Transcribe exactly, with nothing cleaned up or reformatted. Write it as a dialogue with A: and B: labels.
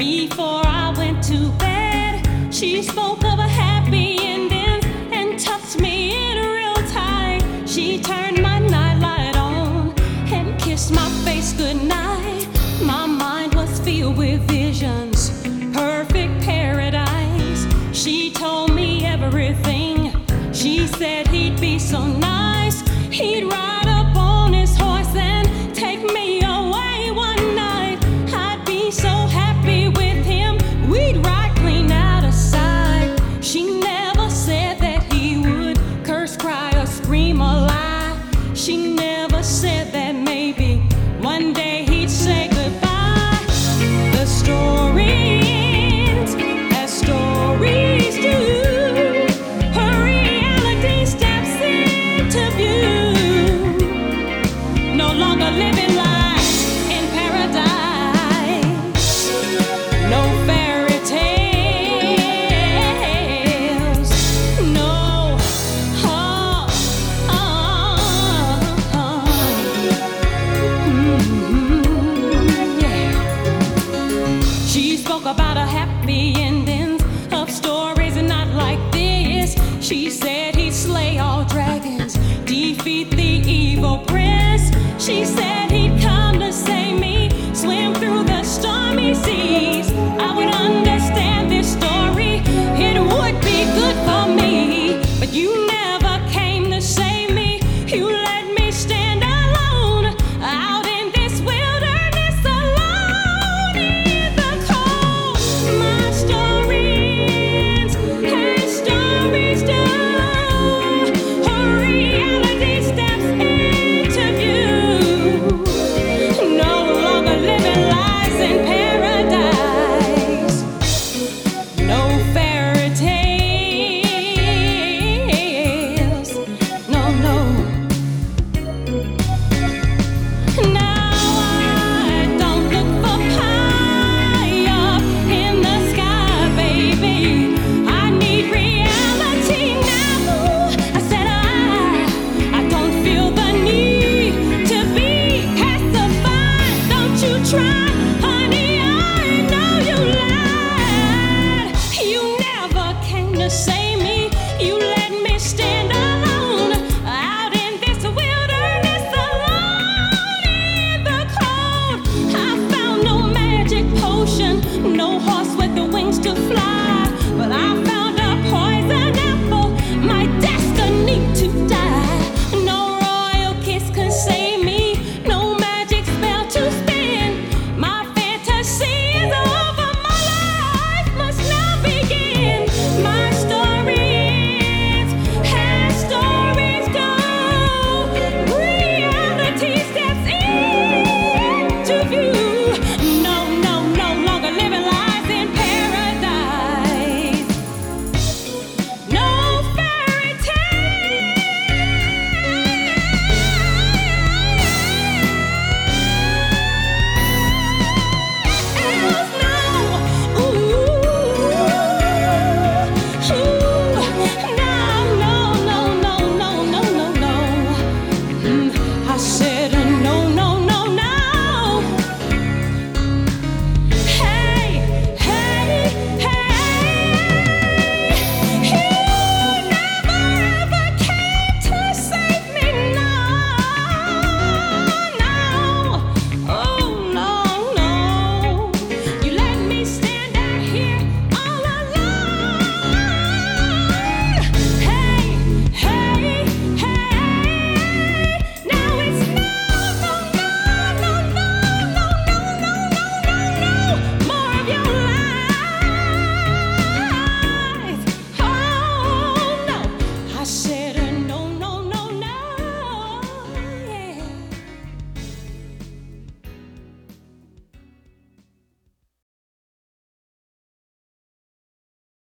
A: Before I went to bed, she spoke of a happy ending and touched me in real tight. She turned my nightlight on and kissed my face goodnight. My mind was filled with visions, perfect paradise. She told me everything. She said he'd be so nice. He'd ride up on his horse and take me away one night. I'd be so happy with him. We'd ride clean out of sight. She never said that he would curse, cry, or scream or lie. She never said that maybe one day he'd say goodbye. The story ends as stories do. Her reality steps into view. No longer living life in paradise. No fairy tales. No. Oh, oh, oh. Mm-hmm. Yeah. She spoke about a happy endings of stories not like this. She said he'd slay all dragons, defeat the evil prince. She said